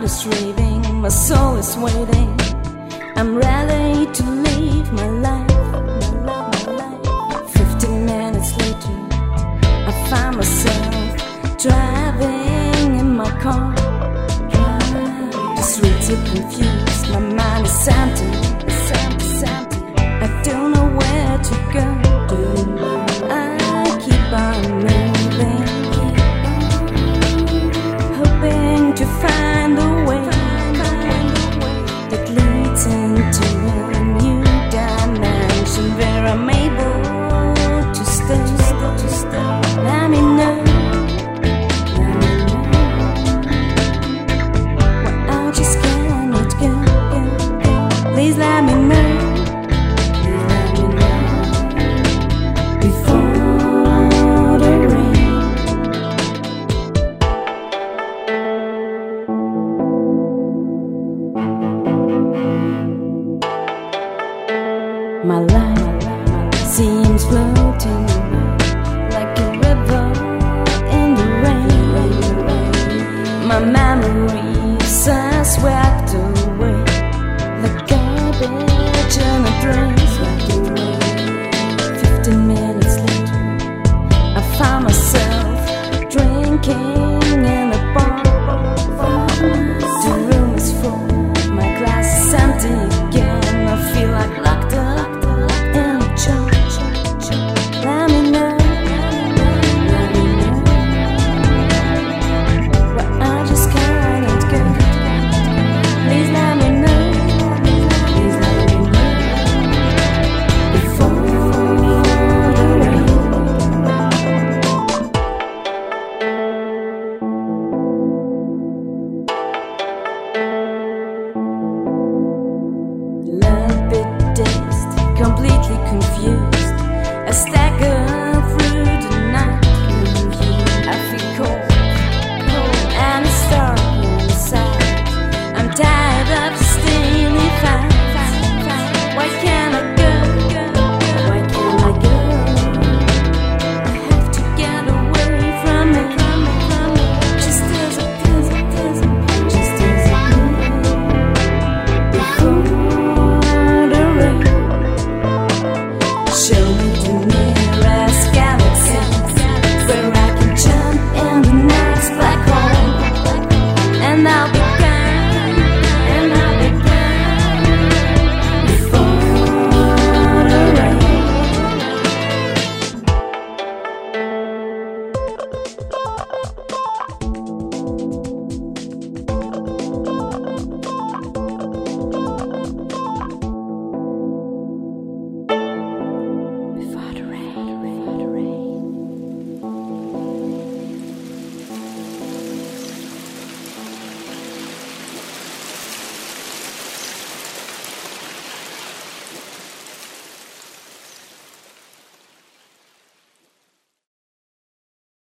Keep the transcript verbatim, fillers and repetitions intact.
is raving, my soul is waiting. I'm ready to live my life, my life, my life. Fifteen minutes later, I find myself driving in my car. The streets are confused, my mind is empty, it's empty, it's empty. I don't know where to go. I keep on moving, hoping to find a way that leads into a new dimension where I'm able to stay. Let me know. Please let me know. Please let me know before the rain. My life seems floating like a river in the rain. My memories, I swear.